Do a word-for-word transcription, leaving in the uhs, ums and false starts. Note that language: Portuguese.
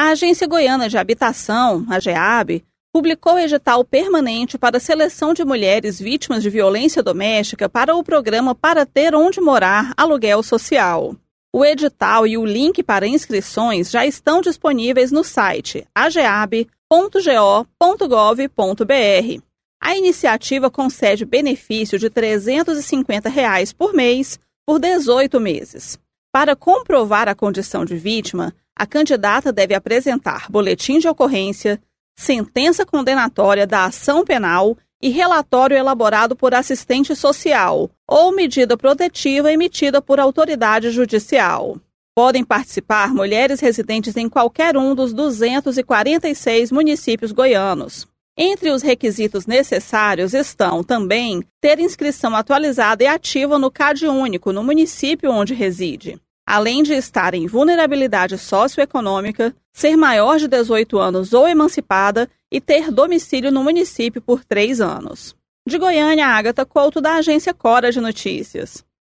A Agência Goiana de Habitação, a GEAB, publicou edital permanente para a seleção de mulheres vítimas de violência doméstica para o programa Para Ter Onde Morar Aluguel Social. O edital e o link para inscrições já estão disponíveis no site ageab ponto go ponto gov ponto br. A iniciativa concede benefício de trezentos e cinquenta reais por mês por dezoito meses. Para comprovar a condição de vítima, a candidata deve apresentar boletim de ocorrência, sentença condenatória da ação penal e relatório elaborado por assistente social ou medida protetiva emitida por autoridade judicial. Podem participar mulheres residentes em qualquer um dos duzentos e quarenta e seis municípios goianos. Entre os requisitos necessários estão também ter inscrição atualizada e ativa no CAD único no município onde reside, além de estar em vulnerabilidade socioeconômica, ser maior de dezoito anos ou emancipada e ter domicílio no município por três anos. De Goiânia, Ágata Couto, da Agência Cora de Notícias.